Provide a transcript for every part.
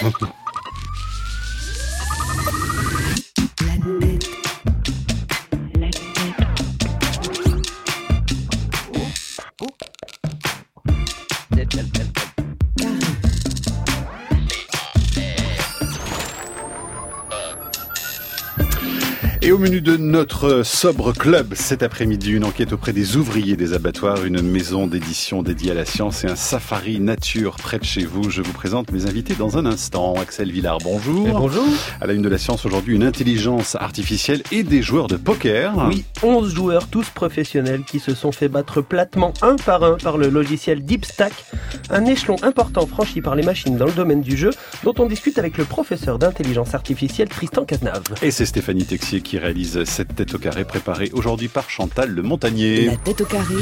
Et au menu de notre sobre club cet après-midi, une enquête auprès des ouvriers des abattoirs, une maison d'édition dédiée à la science et un safari nature près de chez vous. Je vous présente mes invités dans un instant. Axel Villard, bonjour. Et bonjour. À la une de la science aujourd'hui, une intelligence artificielle et des joueurs de poker. Oui, 11 joueurs, tous professionnels, qui se sont fait battre platement un par le logiciel DeepStack, un échelon important franchi par les machines dans le domaine du jeu, dont on discute avec le professeur d'intelligence artificielle Tristan Cazenave. Et c'est Stéphanie Texier qui réalise cette tête au carré préparée aujourd'hui par Chantal Le Montagnier. La tête au carré,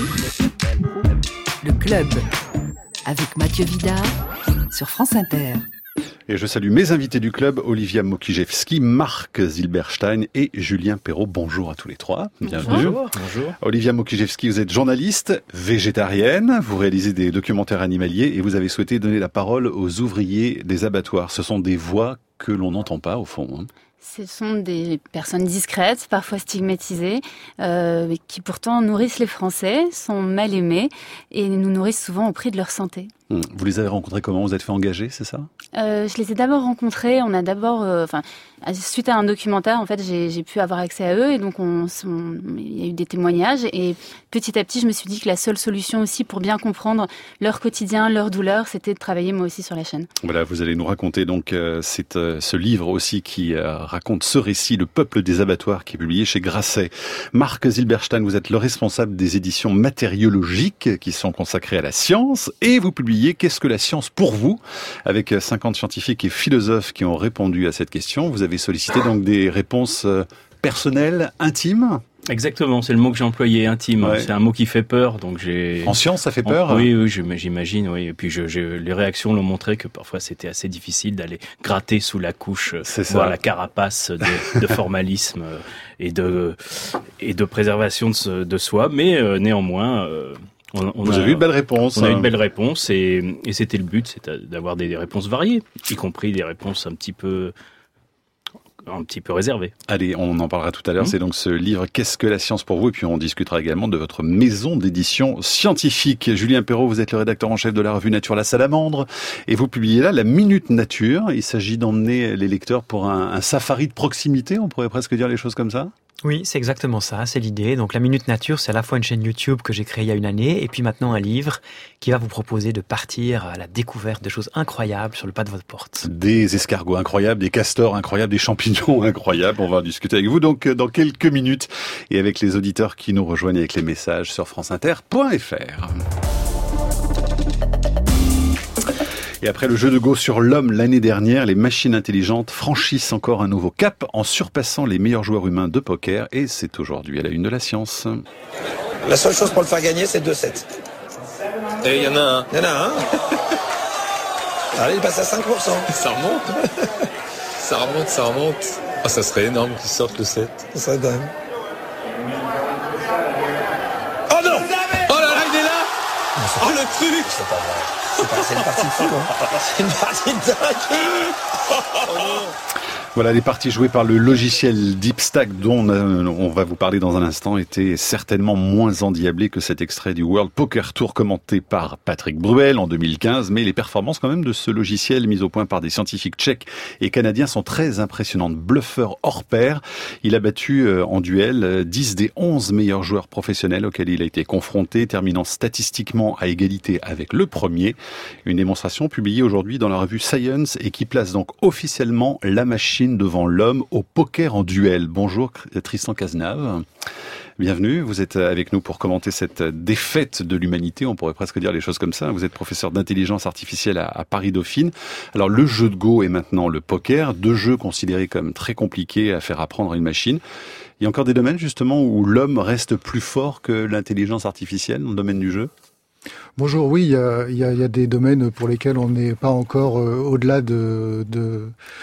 le club, avec Mathieu Vidard sur France Inter. Et je salue mes invités du club, Olivia Mokijewski, Marc Zilberstein et Julien Perrault. Bonjour à tous les trois. Bienvenue. Bonjour. Olivia Mokijewski, vous êtes journaliste, végétarienne, vous réalisez des documentaires animaliers et vous avez souhaité donner la parole aux ouvriers des abattoirs. Ce sont des voix que l'on n'entend pas au fond. Ce sont des personnes discrètes, parfois stigmatisées, qui pourtant nourrissent les Français, sont mal aimées et nous nourrissent souvent au prix de leur santé. Vous les avez rencontrés comment? Vous êtes fait engager, c'est ça? Je les ai d'abord rencontrés. On a d'abord, suite à un documentaire, en fait, j'ai pu avoir accès à eux et donc il y a eu des témoignages et petit à petit, je me suis dit que la seule solution aussi pour bien comprendre leur quotidien, leur douleur, c'était de travailler moi aussi sur la chaîne. Voilà, vous allez nous raconter donc c'est ce livre aussi qui raconte ce récit, Le peuple des abattoirs, qui est publié chez Grasset. Marc Zilberstein, vous êtes le responsable des éditions matériologiques qui sont consacrées à la science et vous publiez Qu'est-ce que la science pour vous? Avec 50 scientifiques et philosophes qui ont répondu à cette question. Vous avez sollicité donc des réponses personnelles, intimes? Exactement, c'est le mot que j'ai employé, intime. Ouais. C'est un mot qui fait peur, donc j'ai... En science, ça fait peur? Oui, j'imagine, oui. Et puis les réactions l'ont montré que parfois c'était assez difficile d'aller gratter sous la couche, voir la carapace de formalisme et de préservation de soi. Mais néanmoins... Vous avez eu de belles réponses. On a eu de belles réponses et c'était le but, c'est d'avoir des réponses variées, y compris des réponses un petit peu réservées. Allez, on en parlera tout à l'heure. C'est donc ce livre Qu'est-ce que la science pour vous? Et puis on discutera également de votre maison d'édition scientifique. Julien Perrault, vous êtes le rédacteur en chef de la revue Nature La Salamandre et vous publiez là la Minute Nature. Il s'agit d'emmener les lecteurs pour un safari de proximité, on pourrait presque dire les choses comme ça. Oui, c'est exactement ça, c'est l'idée. Donc la Minute Nature, c'est à la fois une chaîne YouTube que j'ai créée il y a une année, et puis maintenant un livre qui va vous proposer de partir à la découverte de choses incroyables sur le pas de votre porte. Des escargots incroyables, des castors incroyables, des champignons incroyables. On va en discuter avec vous donc dans quelques minutes et avec les auditeurs qui nous rejoignent avec les messages sur franceinter.fr. Et après le jeu de Go sur l'homme l'année dernière, les machines intelligentes franchissent encore un nouveau cap en surpassant les meilleurs joueurs humains de poker. Et c'est aujourd'hui à la une de la science. La seule chose pour le faire gagner, c'est 2-7. Et il y en a un. Il y en a un. Allez, il passe à 5%. Ça remonte. Ça remonte. Ah, ça serait énorme qu'ils sortent le 7. Ça serait dingue. Oh non! Oh là là, il est là! Oh le truc! C'est pas vrai. C'est une partie de fou, hein. C'est une partie de dingue. Oh non. Voilà, les parties jouées par le logiciel DeepStack dont on va vous parler dans un instant étaient certainement moins endiablées que cet extrait du World Poker Tour commenté par Patrick Bruel en 2015, mais les performances quand même de ce logiciel mis au point par des scientifiques tchèques et canadiens sont très impressionnantes. Bluffeur hors pair, il a battu en duel 10 des 11 meilleurs joueurs professionnels auxquels il a été confronté, terminant statistiquement à égalité avec le premier. Une démonstration publiée aujourd'hui dans la revue Science et qui place donc officiellement la machine devant l'homme au poker en duel. Bonjour Tristan Cazenave. Bienvenue, vous êtes avec nous pour commenter cette défaite de l'humanité, on pourrait presque dire les choses comme ça. Vous êtes professeur d'intelligence artificielle à Paris-Dauphine. Alors le jeu de Go et maintenant le poker, deux jeux considérés comme très compliqués à faire apprendre à une machine. Il y a encore des domaines justement où l'homme reste plus fort que l'intelligence artificielle dans le domaine du jeu ? Bonjour, oui, il y a des domaines pour lesquels on n'est pas encore au-delà de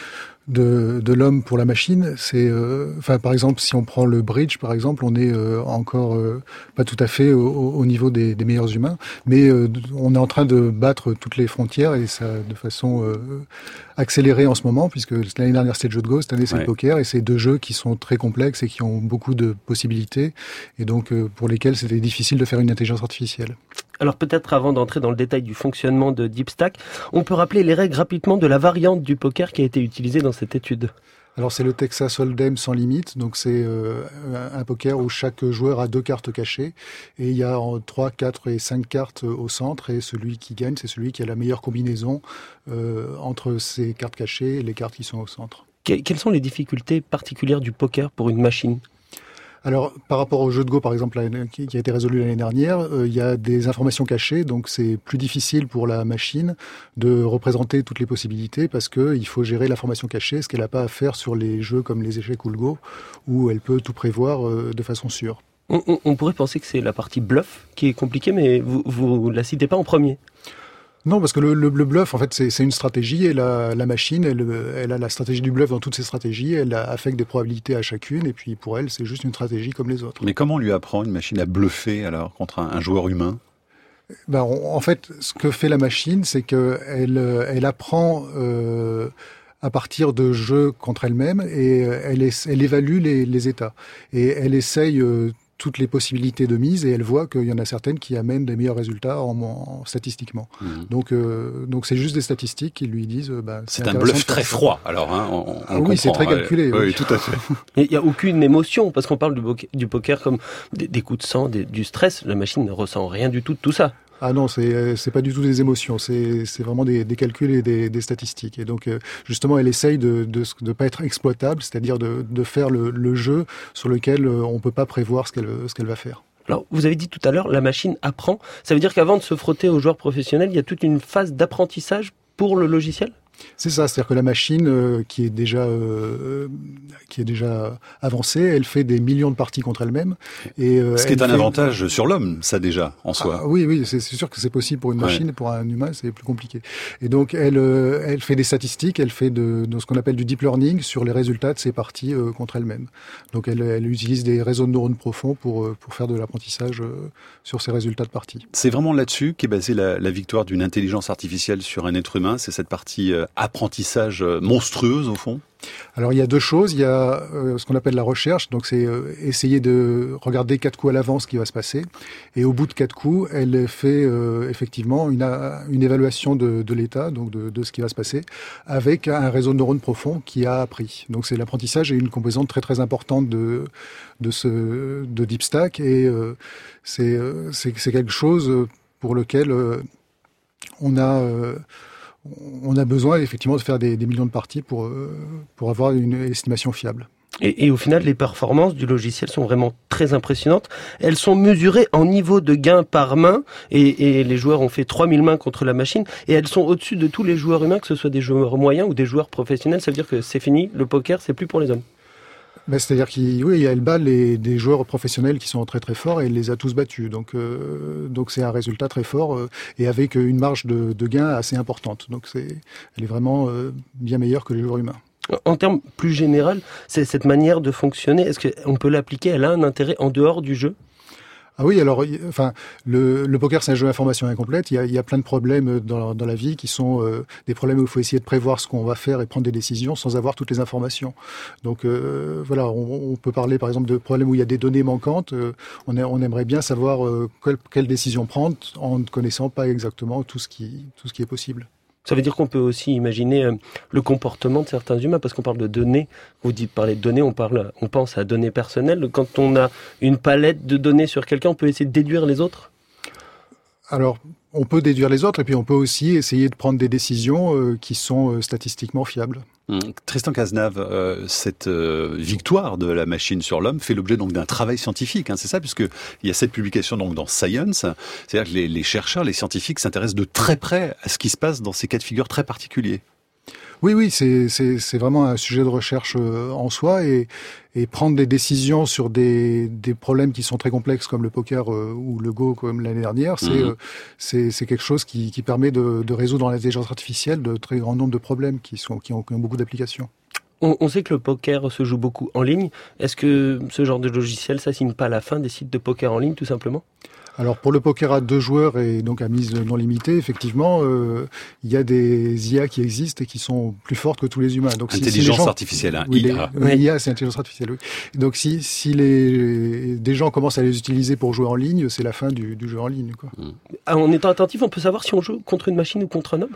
de l'homme pour la machine, c'est, par exemple, si on prend le bridge, par exemple, on est encore pas tout à fait au niveau des meilleurs humains, mais on est en train de battre toutes les frontières et ça de façon accélérée en ce moment, puisque l'année dernière c'était le jeu de Go, cette année c'est le poker, et c'est 2 jeux qui sont très complexes et qui ont beaucoup de possibilités, et donc pour lesquels c'était difficile de faire une intelligence artificielle. Alors peut-être avant d'entrer dans le détail du fonctionnement de DeepStack, on peut rappeler les règles rapidement de la variante du poker qui a été utilisée dans cette étude. Alors c'est le Texas Hold'em sans limite, donc c'est un poker où chaque joueur a 2 cartes cachées, et il y a 3, 4 et 5 cartes au centre, et celui qui gagne, c'est celui qui a la meilleure combinaison entre ces cartes cachées et les cartes qui sont au centre. Quelles sont les difficultés particulières du poker pour une machine ? Alors, par rapport au jeu de Go, par exemple, qui a été résolu l'année dernière, il y a des informations cachées, donc c'est plus difficile pour la machine de représenter toutes les possibilités parce qu'il faut gérer l'information cachée, ce qu'elle n'a pas à faire sur les jeux comme les échecs ou le Go, où elle peut tout prévoir de façon sûre. On pourrait penser que c'est la partie bluff qui est compliquée, mais vous la citez pas en premier. Non, parce que le bluff, en fait, c'est une stratégie, et la machine, elle a la stratégie du bluff dans toutes ses stratégies, elle affecte des probabilités à chacune, et puis pour elle, c'est juste une stratégie comme les autres. Mais comment on lui apprend une machine à bluffer, alors, contre un joueur humain ? En fait, ce que fait la machine, c'est qu'elle apprend à partir de jeux contre elle-même, et elle évalue les états. Et elle essaye toutes les possibilités de mise, et elle voit qu'il y en a certaines qui amènent des meilleurs résultats statistiquement. Donc c'est juste des statistiques qui lui disent... c'est un bluff très froid, alors. Oui, c'est très calculé. Oui, tout à fait. Il n'y a aucune émotion, parce qu'on parle du poker comme des coups de sang, du stress. La machine ne ressent rien du tout de tout ça. Ah non, c'est pas du tout des émotions, c'est vraiment des calculs et des statistiques. Et donc justement, elle essaye de pas être exploitable, c'est-à-dire de faire le jeu sur lequel on peut pas prévoir ce qu'elle va faire. Alors, vous avez dit tout à l'heure, la machine apprend. Ça veut dire qu'avant de se frotter aux joueurs professionnels, il y a toute une phase d'apprentissage pour le logiciel ? C'est ça, c'est-à-dire que la machine qui est déjà avancée, elle fait des millions de parties contre elle-même. Et ce qui est un avantage sur l'homme, ça déjà, en soi. Oui, c'est sûr que c'est possible pour une machine, et pour un humain, c'est plus compliqué. Et donc, elle fait des statistiques, elle fait de ce qu'on appelle du deep learning sur les résultats de ces parties contre elle-même. Donc, elle utilise des réseaux de neurones profonds pour faire de l'apprentissage sur ces résultats de parties. C'est vraiment là-dessus qu'est basée la victoire d'une intelligence artificielle sur un être humain, c'est cette partie apprentissage monstrueuse au fond? Alors il y a 2 choses, il y a ce qu'on appelle la recherche, donc c'est essayer de regarder 4 coups à l'avance ce qui va se passer, et au bout de 4 coups, elle fait effectivement une évaluation de l'état, donc de ce qui va se passer, avec un réseau de neurones profonds qui a appris. Donc c'est l'apprentissage est une composante très très importante de DeepStack, et c'est quelque chose pour lequel on a besoin effectivement de faire des millions de parties pour avoir une estimation fiable. Et au final, les performances du logiciel sont vraiment très impressionnantes. Elles sont mesurées en niveau de gain par main, et les joueurs ont fait 3000 mains contre la machine, et elles sont au-dessus de tous les joueurs humains, que ce soit des joueurs moyens ou des joueurs professionnels. Ça veut dire que c'est fini, le poker, c'est plus pour les hommes. C'est-à-dire qu'elle bat des joueurs professionnels qui sont très très forts, et elle les a tous battus. Donc c'est un résultat très fort, et avec une marge de gain assez importante. Donc elle est vraiment bien meilleure que les joueurs humains. En termes plus général, cette manière de fonctionner, est-ce qu'on peut l'appliquer? Elle a un intérêt en dehors du jeu? Ah oui, alors, le poker, c'est un jeu d'information incomplète. Il y a plein de problèmes dans la vie qui sont des problèmes où il faut essayer de prévoir ce qu'on va faire et prendre des décisions sans avoir toutes les informations. Donc on peut parler par exemple de problèmes où il y a des données manquantes. On aimerait bien savoir quelle décision prendre en ne connaissant pas exactement tout ce qui est possible. Ça veut dire qu'on peut aussi imaginer le comportement de certains humains, parce qu'on parle de données. Vous parlez de données, on pense à données personnelles. Quand on a une palette de données sur quelqu'un, on peut essayer de déduire les autres? Alors, on peut déduire les autres, et puis on peut aussi essayer de prendre des décisions qui sont statistiquement fiables. Tristan Cazenave, cette victoire de la machine sur l'homme fait l'objet donc d'un travail scientifique, c'est ça, puisque il y a cette publication donc dans Science, c'est-à-dire que les chercheurs, les scientifiques s'intéressent de très près à ce qui se passe dans ces cas de figure très particuliers. Oui, c'est vraiment un sujet de recherche en soi, et prendre des décisions sur des problèmes qui sont très complexes comme le poker ou le Go comme l'année dernière, c'est quelque chose qui permet de résoudre dans l'intelligence artificielle de très grand nombre de problèmes qui ont beaucoup d'applications. On sait que le poker se joue beaucoup en ligne. Est-ce que ce genre de logiciel, ça signe pas la fin des sites de poker en ligne, tout simplement ? Alors pour le poker à 2 joueurs et donc à mise non limitée, effectivement, il y a des IA qui existent et qui sont plus fortes que tous les humains. Donc intelligence artificielle, hein, oui, IA. IA, c'est intelligence artificielle. Oui. Donc si des gens commencent à les utiliser pour jouer en ligne, c'est la fin du jeu en ligne, quoi. En étant attentif, on peut savoir si on joue contre une machine ou contre un homme ?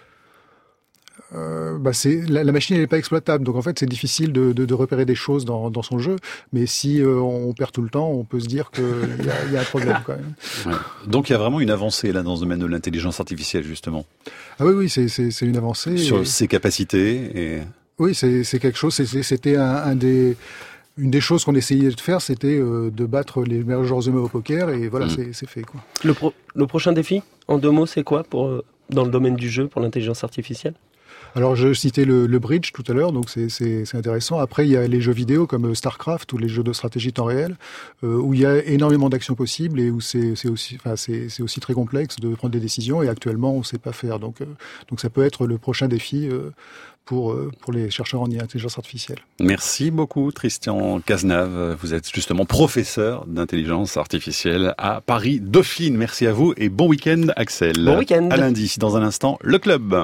La machine n'est pas exploitable, donc en fait c'est difficile de repérer des choses dans son jeu, mais si on perd tout le temps, on peut se dire qu'il y a un problème quand même. Ouais. Donc il y a vraiment une avancée là dans ce domaine de l'intelligence artificielle justement. Ah oui, c'est une avancée. Sur ses capacités et... Oui, c'est quelque chose, c'était une des choses qu'on essayait de faire, c'était de battre les meilleurs joueurs humains au poker, et voilà, c'est fait, quoi. Le prochain défi, en 2 mots, c'est quoi dans le domaine du jeu pour l'intelligence artificielle ? Alors, je citais le bridge tout à l'heure, donc c'est intéressant. Après, il y a les jeux vidéo comme StarCraft ou les jeux de stratégie temps réel, où il y a énormément d'actions possibles et où c'est aussi très complexe de prendre des décisions. Et actuellement, on ne sait pas faire. Donc ça peut être le prochain défi pour les chercheurs en intelligence artificielle. Merci beaucoup, Tristan Cazenave. Vous êtes justement professeur d'intelligence artificielle à Paris-Dauphine. Merci à vous et bon week-end, Axel. Bon week-end. À lundi. Dans un instant, le club.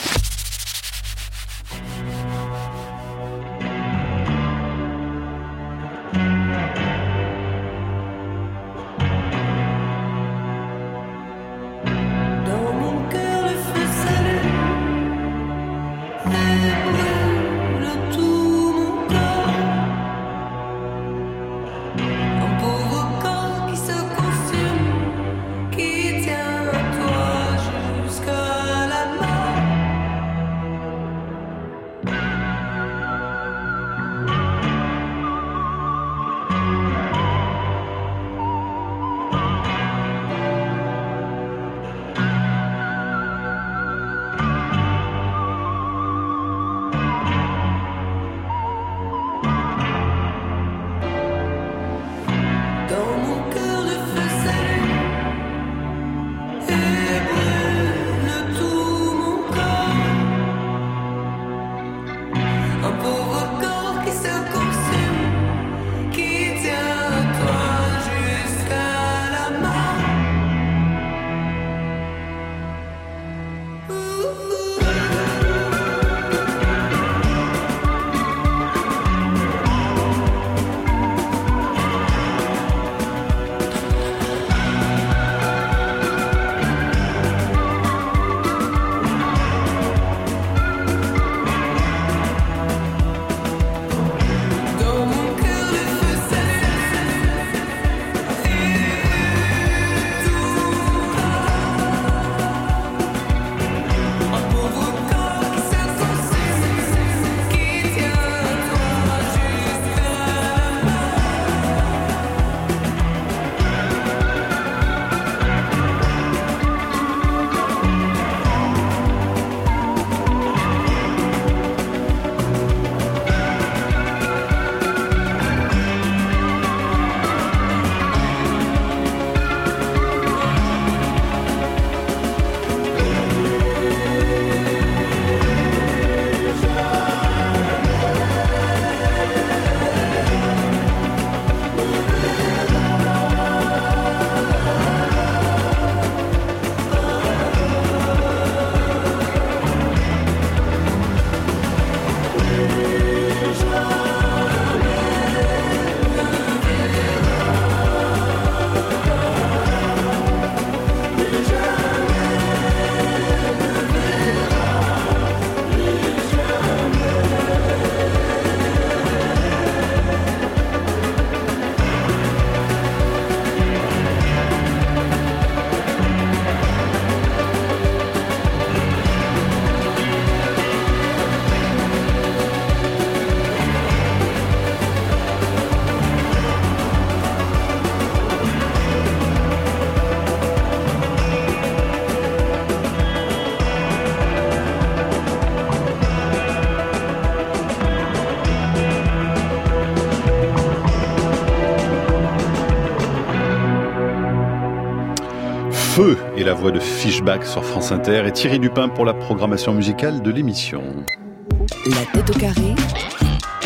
Feu et la voix de Fishback sur France Inter et Thierry Dupin pour la programmation musicale de l'émission. La tête au carré.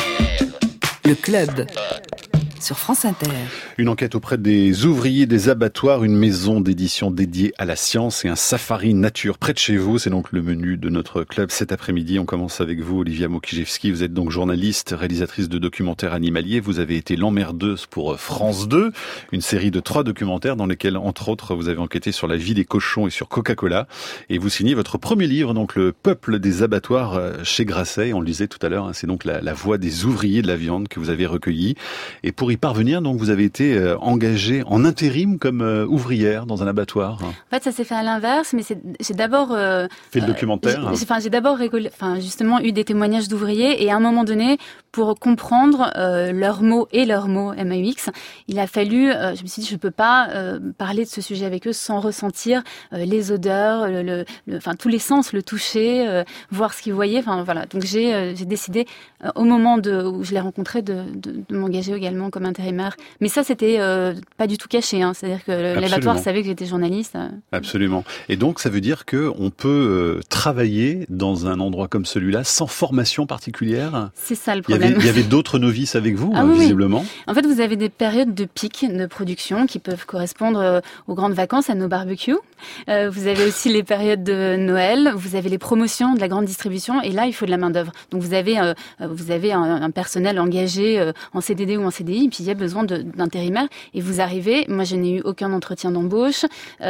Le club. Sur France Inter. Une enquête auprès des ouvriers des abattoirs, une maison d'édition dédiée à la science et un safari nature près de chez vous. C'est donc le menu de notre club cet après-midi. On commence avec vous, Olivia Mokijewski. Vous êtes donc journaliste, réalisatrice de documentaires animaliers. Vous avez été l'emmerdeuse pour France 2, une série de 3 documentaires dans lesquels, entre autres, vous avez enquêté sur la vie des cochons et sur Coca-Cola. Et vous signez votre premier livre, donc Le peuple des abattoirs, chez Grasset. On le disait tout à l'heure, c'est donc la voix des ouvriers de la viande que vous avez recueillie. Et pour y parvenir, donc, vous avez été engagée en intérim comme ouvrière dans un abattoir. En fait, ça s'est fait à l'inverse, mais j'ai d'abord fait le documentaire. J'ai d'abord justement eu des témoignages d'ouvriers, et à un moment donné, pour comprendre leurs mots MAUX, il a fallu, je me suis dit, je peux pas parler de ce sujet avec eux sans ressentir les odeurs, tous les sens, le toucher, voir ce qu'ils voyaient. Enfin voilà, donc j'ai décidé au moment où je l'ai rencontré de m'engager également comme intérimaire. Mais ça, c'était pas du tout caché, hein. C'est-à-dire que l'abattoir savait que j'étais journaliste. Absolument. Et donc, ça veut dire que on peut travailler dans un endroit comme celui-là sans formation particulière. C'est ça le problème. Il y avait d'autres novices avec vous, oui, visiblement. Oui. En fait, vous avez des périodes de pic de production qui peuvent correspondre aux grandes vacances, à nos barbecues. Vous avez aussi les périodes de Noël. Vous avez les promotions de la grande distribution. Et là, il faut de la main-d'œuvre. Donc, vous avez un personnel engagé en CDD ou en CDI. Et puis, il y a besoin d'intérimaires. Et vous arrivez. Moi, je n'ai eu aucun entretien d'embauche.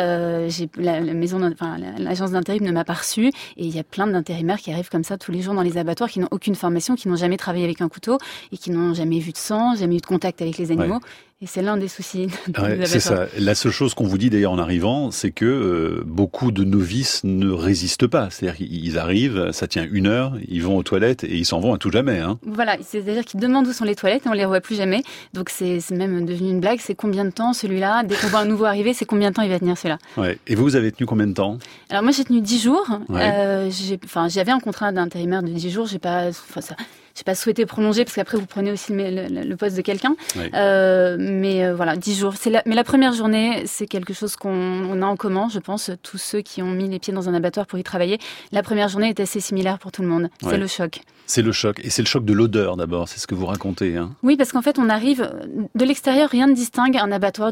L'agence d'intérim ne m'a pas reçue. Et il y a plein d'intérimaires qui arrivent comme ça tous les jours dans les abattoirs, qui n'ont aucune formation, qui n'ont jamais travaillé avec un couteau et qui n'ont jamais vu de sang, jamais eu de contact avec les animaux. Ouais. Et c'est l'un des soucis. C'est ça. La seule chose qu'on vous dit d'ailleurs en arrivant, c'est que beaucoup de novices ne résistent pas. C'est-à-dire qu'ils arrivent, ça tient 1 heure, ils vont aux toilettes et ils s'en vont à tout jamais. Hein. Voilà, c'est-à-dire qu'ils demandent où sont les toilettes et on les revoit plus jamais. Donc c'est même devenu une blague. C'est combien de temps celui-là? Dès qu'on voit un nouveau arriver, c'est combien de temps il va tenir celui-là? Ouais. Et vous avez tenu combien de temps? Alors moi j'ai tenu 10 jours. Ouais. J'avais un contrat d'intérimaire de 10 jours. J'ai pas souhaité prolonger parce qu'après vous prenez aussi le poste de quelqu'un. Oui. Mais voilà, 10 jours. Mais la première journée, c'est quelque chose qu'on a en commun, je pense, tous ceux qui ont mis les pieds dans un abattoir pour y travailler. La première journée est assez similaire pour tout le monde. C'est le choc. C'est le choc. Et c'est le choc de l'odeur d'abord, c'est ce que vous racontez. Hein. Oui, parce qu'en fait, on arrive de l'extérieur, rien ne distingue un abattoir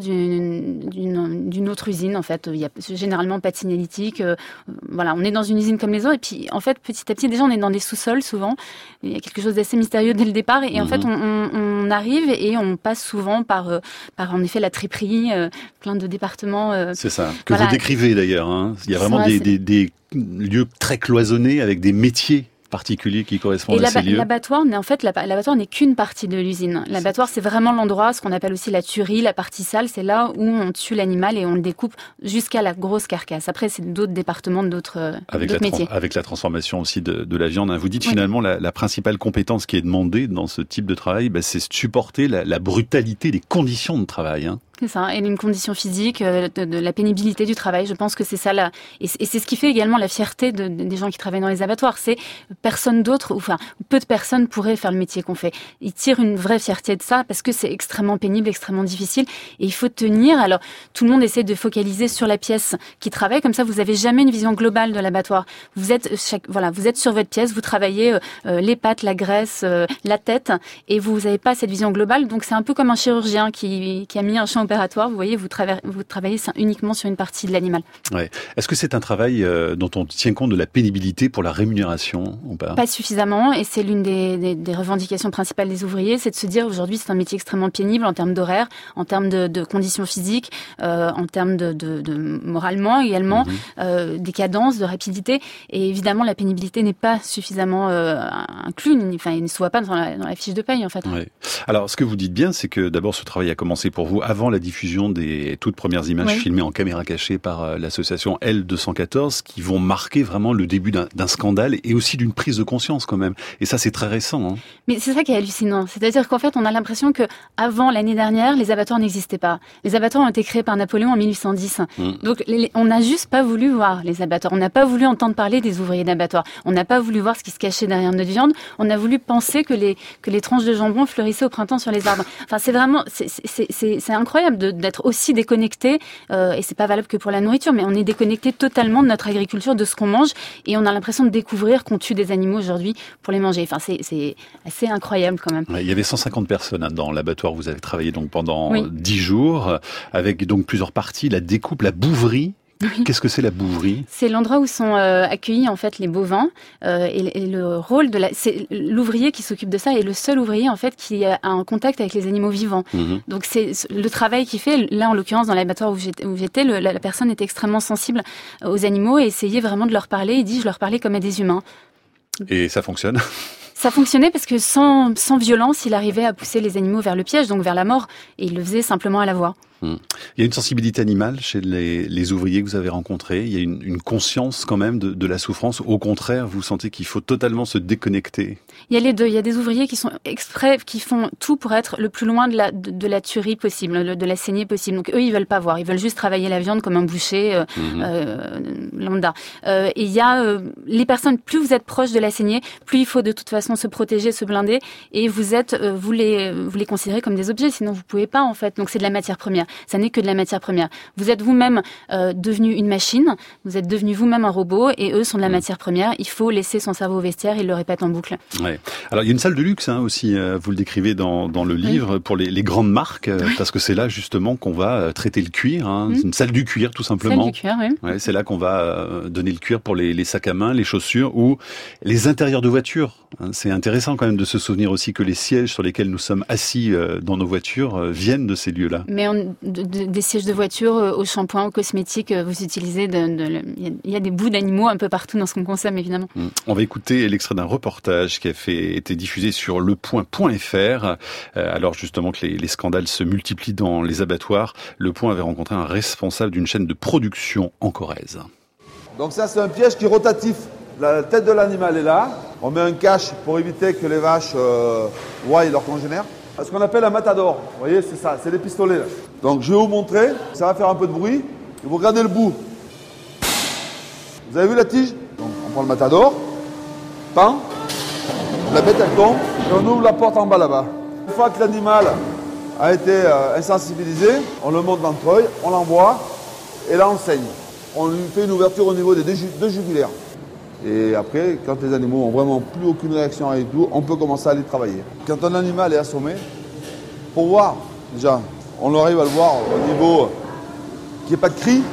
d'une autre usine. En fait, il y a généralement pas de signalétique. Voilà, on est dans une usine comme les autres. Et puis, en fait, petit à petit, déjà, on est dans des sous-sols souvent. Il y a quelque chose d'assez mystérieux dès le départ. Et en fait, on arrive et on passe souvent par en effet la triperie, plein de départements. C'est ça, que vous décrivez d'ailleurs. Hein. Il y a vraiment des lieux très cloisonnés avec des métiers particuliers qui correspondent à ces lieux. L'abattoir n'est qu'une partie de l'usine. L'abattoir, c'est vraiment l'endroit, ce qu'on appelle aussi la tuerie, la partie sale. C'est là où on tue l'animal et on le découpe jusqu'à la grosse carcasse. Après, c'est d'autres départements, d'autres métiers. Avec la transformation aussi de la viande. Vous dites finalement la principale compétence qui est demandée dans ce type de travail, c'est supporter la brutalité des conditions de travail. Hein. C'est ça, et une condition physique, de la pénibilité du travail. Je pense que c'est ça là, et c'est ce qui fait également la fierté des gens qui travaillent dans les abattoirs. C'est personne d'autre, peu de personnes pourraient faire le métier qu'on fait. Ils tirent une vraie fierté de ça parce que c'est extrêmement pénible, extrêmement difficile, et il faut tenir. Alors tout le monde essaie de focaliser sur la pièce qui travaille, comme ça vous avez jamais une vision globale de l'abattoir. Vous êtes sur votre pièce, vous travaillez les pattes, la graisse, la tête, et vous n'avez pas cette vision globale. Donc c'est un peu comme un chirurgien qui a mis un champ opératoire, vous voyez, vous travaillez uniquement sur une partie de l'animal. Ouais. Est-ce que c'est un travail dont on tient compte de la pénibilité pour la rémunération ou pas? Pas suffisamment, et c'est l'une des revendications principales des ouvriers, c'est de se dire aujourd'hui c'est un métier extrêmement pénible en termes d'horaire, en termes de conditions physiques, en termes de moralement également, des cadences, de rapidité, et évidemment la pénibilité n'est pas suffisamment inclus, il ne se voit pas dans la fiche de paye en fait. Ouais. Alors ce que vous dites bien, c'est que d'abord ce travail a commencé pour vous avant la diffusion des toutes premières images filmées en caméra cachée par l'association L214 qui vont marquer vraiment le début d'un scandale et aussi d'une prise de conscience quand même. Et ça, c'est très récent. Hein. Mais c'est ça qui est hallucinant. C'est-à-dire qu'en fait, on a l'impression que avant l'année dernière, les abattoirs n'existaient pas. Les abattoirs ont été créés par Napoléon en 1810. Donc, on n'a juste pas voulu voir les abattoirs. On n'a pas voulu entendre parler des ouvriers d'abattoirs. On n'a pas voulu voir ce qui se cachait derrière notre viande. On a voulu penser que les tranches de jambon fleurissaient au printemps sur les arbres. Enfin, c'est vraiment, c'est incroyable d'être aussi déconnecté. Et c'est pas valable que pour la nourriture, mais on est déconnecté totalement de notre agriculture, de ce qu'on mange, et on a l'impression de découvrir qu'on tue des animaux aujourd'hui pour les manger. Enfin, c'est assez incroyable quand même. Ouais, il y avait 150 personnes dans l'abattoir où vous avez travaillé donc pendant 10 jours, avec donc plusieurs parties, la découpe, la bouverie. Oui. Qu'est-ce que c'est la bouverie ? C'est l'endroit où sont accueillis en fait les bovins et le rôle c'est l'ouvrier qui s'occupe de ça est le seul ouvrier en fait qui a un contact avec les animaux vivants. Donc c'est le travail qu'il fait. Là en l'occurrence dans l'abattoir où j'étais, la personne était extrêmement sensible aux animaux et essayait vraiment de leur parler. Il dit je leur parlais comme à des humains. Et ça fonctionne ? Ça fonctionnait parce que sans violence, il arrivait à pousser les animaux vers le piège, donc vers la mort, et il le faisait simplement à la voix. Il y a une sensibilité animale chez les ouvriers que vous avez rencontrés. Il y a une conscience quand même de la souffrance. Au contraire, vous sentez qu'il faut totalement se déconnecter. Il y a les deux. Il y a des ouvriers qui sont exprès, qui font tout pour être le plus loin de la tuerie possible, de la saignée possible. Donc eux, ils veulent pas voir. Ils veulent juste travailler la viande comme un boucher lambda. Et il y a les personnes. Plus vous êtes proche de la saignée, plus il faut de toute façon se protéger, se blinder. Et vous les considérez comme des objets. Sinon, vous pouvez pas en fait. Donc c'est de la matière première. Ça n'est que de la matière première. Vous êtes vous-même devenu une machine, vous êtes devenu vous-même un robot, et eux sont de la matière première. Il faut laisser son cerveau au vestiaire, il le répète en boucle. Ouais. Alors il y a une salle de luxe aussi, vous le décrivez dans le livre, pour les grandes marques, parce que c'est là justement qu'on va traiter le cuir, C'est une salle du cuir tout simplement. Salle du cuir, oui. Ouais, c'est là qu'on va donner le cuir pour les sacs à main, les chaussures ou les intérieurs de voitures. C'est intéressant quand même de se souvenir aussi que les sièges sur lesquels nous sommes assis dans nos voitures viennent de ces lieux-là. Mais des sièges de voiture au shampoing, aux cosmétiques, vous utilisez il y a des bouts d'animaux un peu partout dans ce qu'on consomme, évidemment. On va écouter l'extrait d'un reportage qui a été diffusé sur lepoint.fr. Alors justement que les scandales se multiplient dans les abattoirs, Le Point avait rencontré un responsable d'une chaîne de production en Corrèze. Donc ça, c'est un piège qui est rotatif. La tête de l'animal est là. On met un cache pour éviter que les vaches voient leurs congénères. Ce qu'on appelle un matador. Vous voyez, c'est ça, c'est des pistolets là. Donc je vais vous montrer, ça va faire un peu de bruit. Et vous regardez le bout. Vous avez vu la tige ? Donc on prend le matador, pan, la bête elle tombe, et on ouvre la porte en bas là-bas. Une fois que l'animal a été insensibilisé, on le monte dans le treuil, on l'envoie, et là on saigne. On lui fait une ouverture au niveau des deux jugulaires. Et après, quand les animaux n'ont vraiment plus aucune réaction et tout, on peut commencer à les travailler. Quand un animal est assommé, pour voir, déjà, on arrive à le voir au niveau qu'il n'y ait pas de cri,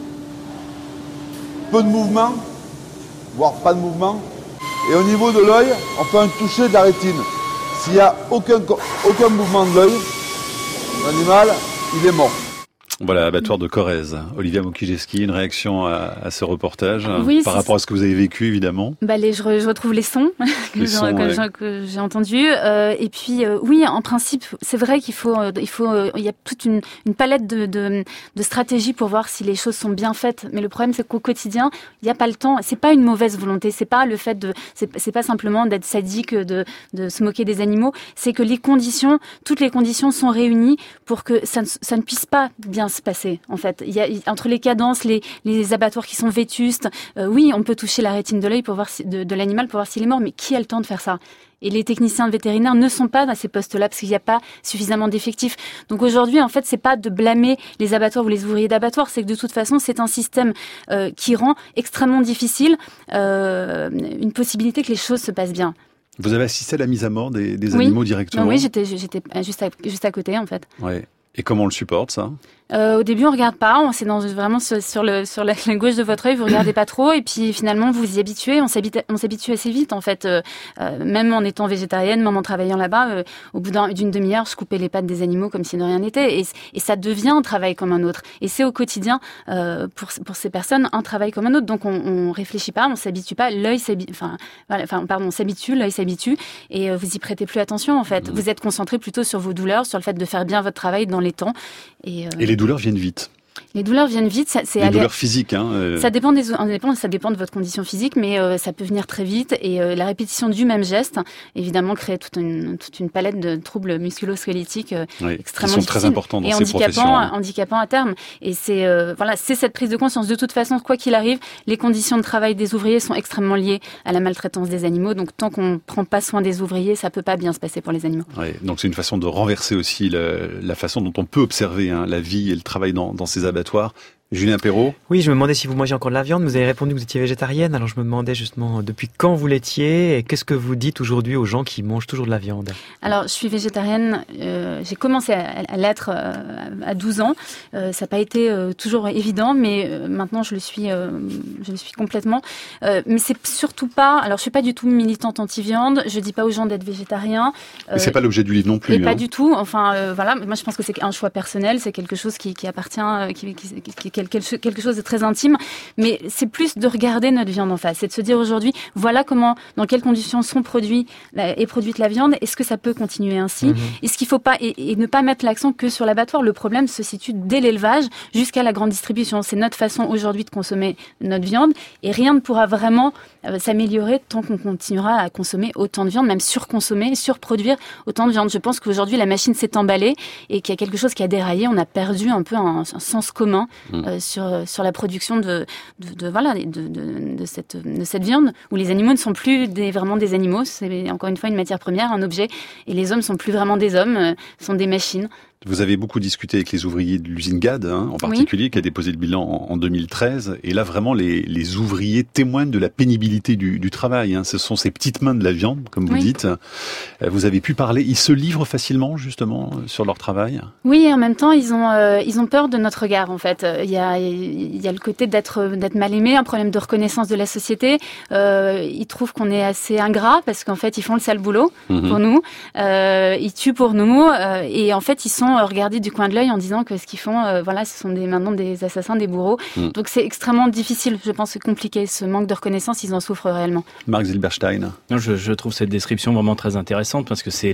peu de mouvement, voire pas de mouvement. Et au niveau de l'œil, on fait un toucher de la rétine. S'il n'y a aucun mouvement de l'œil, l'animal, il est mort. Voilà, abattoir de Corrèze. Olivia Mokijeski, une réaction à ce reportage par rapport à ce que vous avez vécu, évidemment. Je retrouve les sons que j'ai entendus. Et puis, oui, en principe, c'est vrai qu'il il y a toute une palette de stratégies pour voir si les choses sont bien faites. Mais le problème, c'est qu'au quotidien, il n'y a pas le temps. C'est pas une mauvaise volonté. C'est pas le fait c'est pas simplement d'être sadique, de se moquer des animaux. C'est que toutes les conditions sont réunies pour que ça ne puisse pas bien se passer, en fait. Il y a, entre les cadences, les abattoirs qui sont vétustes, oui, on peut toucher la rétine de l'œil pour voir de l'animal pour voir s'il est mort, mais qui a le temps de faire ça ? Et les techniciens vétérinaires ne sont pas à ces postes-là parce qu'il n'y a pas suffisamment d'effectifs. Donc aujourd'hui, en fait, c'est pas de blâmer les abattoirs ou les ouvriers d'abattoirs, c'est que de toute façon, c'est un système qui rend extrêmement difficile une possibilité que les choses se passent bien. Vous avez assisté à la mise à mort des animaux directement ? Oui, j'étais juste à côté, en fait. Ouais. Et comment on le supporte, ça ? Au début, on regarde pas. C'est vraiment sur la gauche de votre œil, vous regardez pas trop, et puis finalement, vous vous y habituez. On s'habitue assez vite, en fait. Même en étant végétarienne, même en travaillant là-bas, au bout d'une demi-heure, je coupais les pattes des animaux comme si de rien n'était, et ça devient un travail comme un autre. Et c'est au quotidien, pour ces personnes, un travail comme un autre. Donc on réfléchit pas, on s'habitue pas. On s'habitue, l'œil s'habitue, et vous y prêtez plus attention, en fait. Vous êtes concentré plutôt sur vos douleurs, sur le fait de faire bien votre travail dans les temps. Et les douleurs viennent vite. Les douleurs viennent vite. Les douleurs physiques, hein. Ça dépend de votre condition physique, mais ça peut venir très vite. Et la répétition du même geste, évidemment, crée toute une palette de troubles musculo-squelettiques extrêmement difficiles très importants dans ces professions. Handicapants à terme. Et c'est cette prise de conscience. De toute façon, quoi qu'il arrive, les conditions de travail des ouvriers sont extrêmement liées à la maltraitance des animaux. Donc, tant qu'on prend pas soin des ouvriers, ça peut pas bien se passer pour les animaux. Donc, c'est une façon de renverser aussi la façon dont on peut observer la vie et le travail dans ces abattoirs. Julien Perrault. Oui, je me demandais si vous mangez encore de la viande. Vous avez répondu que vous étiez végétarienne. Alors je me demandais justement depuis quand vous l'étiez et qu'est-ce que vous dites aujourd'hui aux gens qui mangent toujours de la viande? Alors je suis végétarienne. J'ai commencé à l'être à 12 ans. Ça n'a pas été toujours évident, mais maintenant je le suis complètement. Mais c'est surtout pas. Alors je suis pas du tout militante anti-viande. Je dis pas aux gens d'être végétariens. Mais c'est pas l'objet du livre non plus. Et pas du tout. Enfin voilà. Moi je pense que c'est un choix personnel. C'est quelque chose qui appartient, qui quelque chose de très intime, mais c'est plus de regarder notre viande en face, c'est de se dire aujourd'hui, voilà dans quelles conditions est produite la viande, est-ce que ça peut continuer ainsi, est-ce qu'il faut pas, et ne pas mettre l'accent que sur l'abattoir. Le problème se situe dès l'élevage jusqu'à la grande distribution. C'est notre façon aujourd'hui de consommer notre viande, et rien ne pourra vraiment s'améliorer tant qu'on continuera à consommer autant de viande, même surproduire autant de viande. Je pense qu'aujourd'hui la machine s'est emballée et qu'il y a quelque chose qui a déraillé. On a perdu un peu un sens commun sur la production de cette viande, où les animaux ne sont plus vraiment des animaux. C'est encore une fois une matière première, un objet, et les hommes sont plus vraiment des hommes, sont des machines. Vous avez beaucoup discuté avec les ouvriers de l'usine GAD, en particulier, qui a déposé le bilan en 2013. Et là, vraiment, les ouvriers témoignent de la pénibilité du travail. Ce sont ces petites mains de la viande, comme vous dites. Vous avez pu parler. Ils se livrent facilement, justement, sur leur travail. Oui, et en même temps, ils ont peur de notre regard, en fait. Il y a le côté d'être mal aimé, un problème de reconnaissance de la société. Ils trouvent qu'on est assez ingrat, parce qu'en fait, ils font le sale boulot pour nous. Ils tuent pour nous. Et en fait, ils sont regardés du coin de l'œil en disant que ce qu'ils font, ce sont maintenant des assassins, des bourreaux. Donc c'est extrêmement difficile, je pense, c'est compliqué. Ce manque de reconnaissance, ils en souffrent réellement. Marc Zilberstein. Je trouve cette description vraiment très intéressante parce que c'est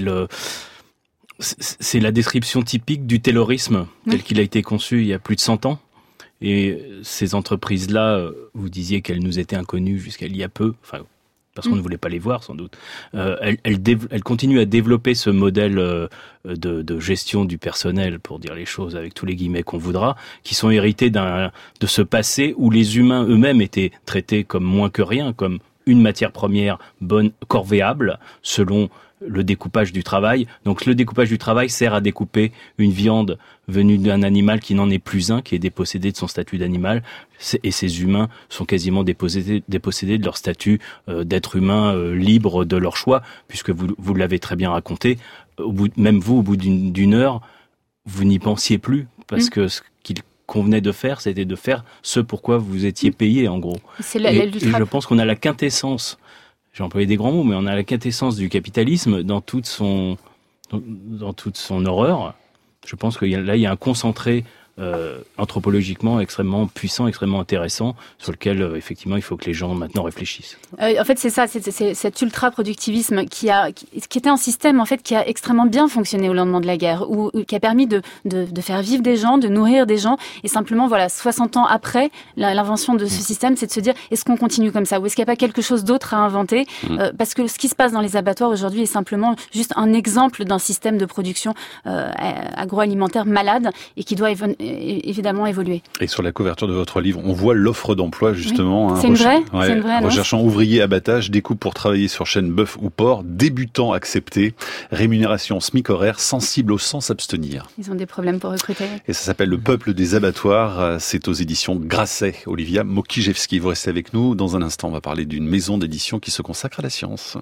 la description typique du taylorisme tel qu'il a été conçu il y a plus de 100 ans. Et ces entreprises-là, vous disiez qu'elles nous étaient inconnues jusqu'à il y a peu, parce qu'on ne voulait pas les voir sans doute. Elle continue à développer ce modèle de gestion du personnel, pour dire les choses avec tous les guillemets qu'on voudra, qui sont hérités de ce passé où les humains eux-mêmes étaient traités comme moins que rien, comme une matière première bonne, corvéable, selon le découpage du travail. Donc le découpage du travail sert à découper une viande venue d'un animal qui n'en est plus un, qui est dépossédé de son statut d'animal, et ces humains sont quasiment dépossédés de leur statut d'être humain libre de leur choix, puisque vous l'avez très bien raconté, au bout d'une heure, vous n'y pensiez plus, parce que ce qu'il convenait de faire, c'était de faire ce pourquoi vous étiez payé, en gros. Et je pense qu'on a la quintessence, j'ai employé des grands mots, mais on a la quintessence du capitalisme dans toute son horreur. Je pense qu'il y a un concentré anthropologiquement extrêmement puissant, extrêmement intéressant, sur lequel effectivement il faut que les gens maintenant réfléchissent. En fait, c'est ça, c'est cet ultra-productivisme qui était un système en fait qui a extrêmement bien fonctionné au lendemain de la guerre, qui a permis de faire vivre des gens, de nourrir des gens, et simplement 60 ans après l'invention de ce système, c'est de se dire est-ce qu'on continue comme ça, ou est-ce qu'il n'y a pas quelque chose d'autre à inventer, parce que ce qui se passe dans les abattoirs aujourd'hui est simplement juste un exemple d'un système de production agroalimentaire malade et qui doit évidemment évoluer. Et sur la couverture de votre livre, on voit l'offre d'emploi justement. C'est une vraie annonce. Recherchant ouvrier, abattage, découpe pour travailler sur chaîne bœuf ou porc, débutant accepté, rémunération SMIC horaire, sensible au sans s'abstenir. Ils ont des problèmes pour recruter. Et ça s'appelle Le Peuple des abattoirs, c'est aux éditions Grasset. Olivia Mokijewski, vous restez avec nous. Dans un instant, on va parler d'une maison d'édition qui se consacre à la science.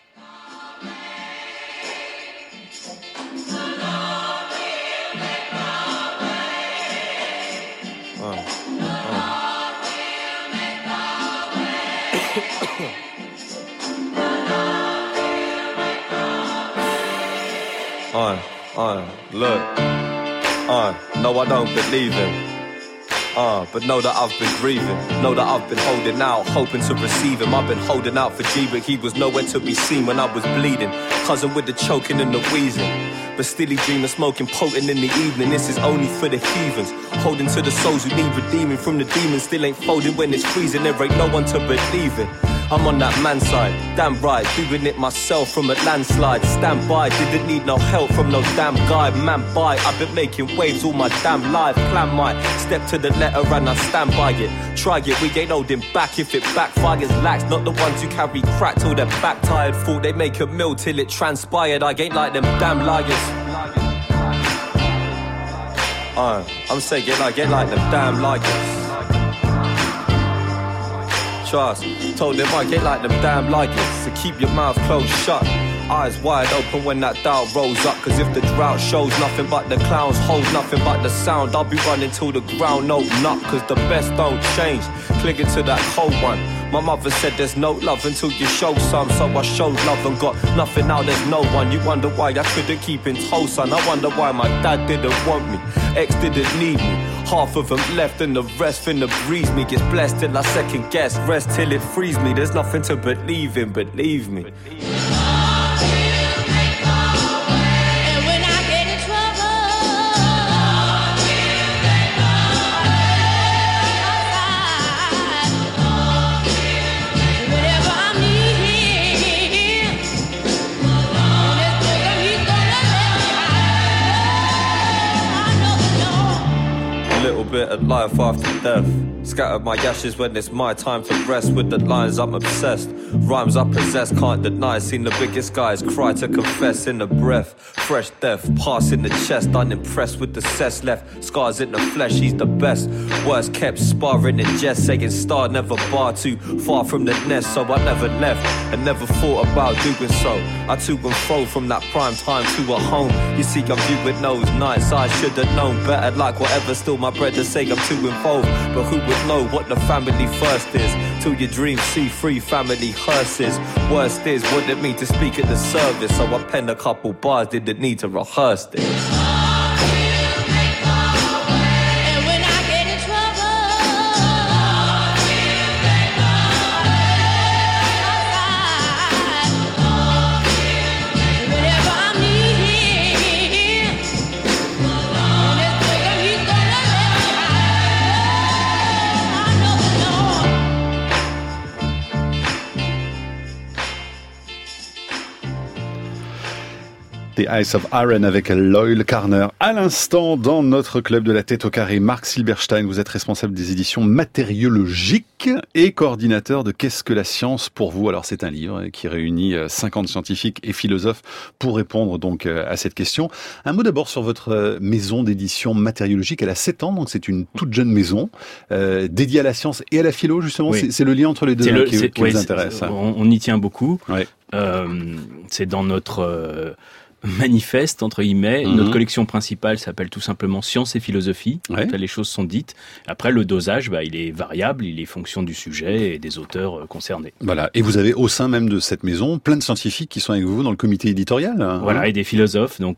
Look, no, I don't believe him. But know that I've been grieving. Know that I've been holding out, hoping to receive him. I've been holding out for G, but he was nowhere to be seen when I was bleeding. Cousin with the choking and the wheezing. but still he dream of smoking potent in the evening. This is only for the heathens, holding to the souls who need redeeming from the demons. Still ain't folding when it's freezing, there ain't no one to believe in. I'm on that man side, damn right, doing it myself from a landslide. Stand by, didn't need no help from no damn guy. Man by, I've been making waves all my damn life. Plan my step to the letter and I stand by it. Try it, we ain't holding back. If it backfires, lax, not the ones who carry crack till they're back tired. Thought they make a meal till it transpired. I ain't like them damn liars. I'm saying I get like them damn liars. Trust, told them I get like them damn liars. So keep your mouth closed shut, eyes wide open when that doubt rolls up. Cause if the drought shows nothing but the clowns, holds nothing but the sound, I'll be running till the ground open up. Cause the best don't change, clinging to that cold one. My mother said there's no love until you show some. So I showed love and got nothing, now there's no one. You wonder why I couldn't keep in tow, son. I wonder why my dad didn't want me, ex didn't need me. Half of them left and the rest finna breeze me. Gets blessed till I second guess, rest till it frees me. There's nothing to believe in, believe me. Bit of life after death. Scatter my ashes when it's my time to rest. With the lines I'm obsessed, rhymes I possess, can't deny. Seen the biggest guys cry to confess in the breath. Fresh death, pass in the chest. Unimpressed with the cess left, scars in the flesh. He's the best, worst kept sparring in jest. Saying star never bar, too far from the nest. So I never left and never thought about doing so. I to and fro from that prime time to a home. You see I'm viewing those nights, I should have known better. Like whatever, still my bread to say I'm too involved. But who would know what the family first is? Till your dreams see free family hearses. Worst is, what it mean to speak at the service. So I penned a couple bars, didn't need to rehearse this. The Ice of Iron avec Loyle Carner. À l'instant, dans notre club de la tête au carré, Marc Silberstein, vous êtes responsable des éditions matériologiques et coordinateur de Qu'est-ce que la science pour vous? Alors c'est un livre qui réunit 50 scientifiques et philosophes pour répondre donc à cette question. Un mot d'abord sur votre maison d'édition matériologique. Elle a 7 ans, donc c'est une toute jeune maison dédiée à la science et à la philo justement. Oui. C'est le lien entre les deux qui vous intéresse. On y tient beaucoup. Ouais. C'est dans notre manifeste, entre guillemets. Notre collection principale s'appelle tout simplement Science et philosophie. Ouais. Là, les choses sont dites. Après, le dosage, il est variable, il est fonction du sujet et des auteurs concernés. Voilà. Et vous avez au sein même de cette maison plein de scientifiques qui sont avec vous dans le comité éditorial. Voilà, et des philosophes. Donc,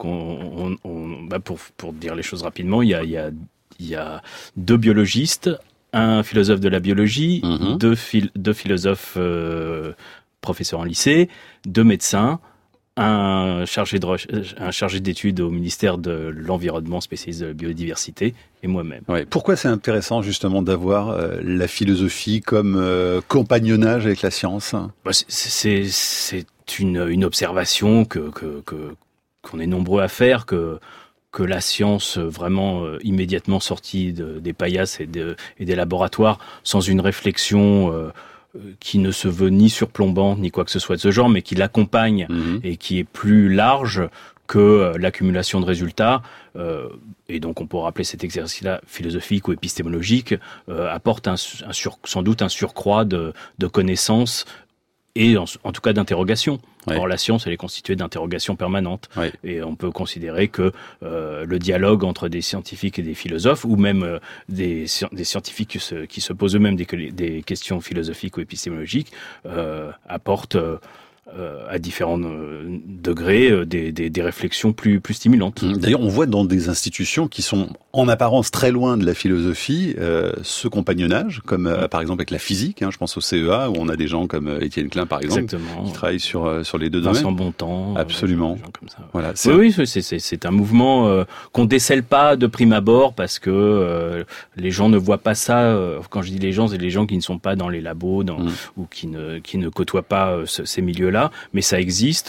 pour dire les choses rapidement, il y a 2 biologistes, un philosophe de la biologie, 2 philosophes professeurs en lycée, 2 médecins, un chargé d'études au ministère de l'Environnement spécialiste de la biodiversité et moi-même. Ouais. Pourquoi c'est intéressant justement d'avoir la philosophie comme compagnonnage avec la science? C'est une observation qu'on est nombreux à faire, que la science vraiment immédiatement sortie des paillasses et des laboratoires, sans une réflexion qui ne se veut ni surplombant, ni quoi que ce soit de ce genre, mais qui l'accompagne et qui est plus large que l'accumulation de résultats. Et donc on pourrait appeler cet exercice-là philosophique ou épistémologique, apporte sans doute un surcroît de connaissances et en tout cas d'interrogation. Ouais. Or, la science, elle est constituée d'interrogations permanentes. Ouais. Et on peut considérer que le dialogue entre des scientifiques et des philosophes, ou même des scientifiques qui se posent eux-mêmes des questions philosophiques ou épistémologiques, apporte à différents degrés, des réflexions plus stimulantes. D'ailleurs, on voit dans des institutions qui sont en apparence très loin de la philosophie ce compagnonnage, comme par exemple avec la physique. Je pense au CEA, où on a des gens comme Étienne Klein, par exemple, qui travaillent sur les deux domaines. Vincent Bontemps. Absolument. Des gens comme ça. Voilà, oui, c'est un mouvement qu'on décèle pas de prime abord parce que les gens ne voient pas ça. Quand je dis les gens, c'est les gens qui ne sont pas dans les labos ou qui ne côtoient pas ces milieux-là. Mais ça existe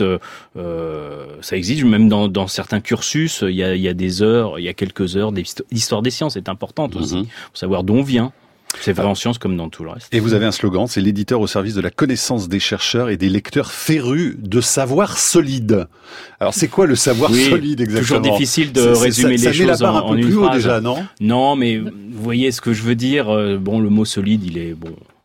même dans certains cursus. Il y a des heures, il y a quelques heures d'histoire des sciences. C'est importante aussi pour savoir d'où on vient. C'est vrai en sciences comme dans tout le reste. Et vous avez un slogan, c'est l'éditeur au service de la connaissance des chercheurs et des lecteurs férus de savoir solide. Alors c'est quoi le savoir solide exactement? Toujours difficile de résumer les choses en une phrase. Déjà, non? Non, mais vous voyez ce que je veux dire. Bon, le mot solide, il est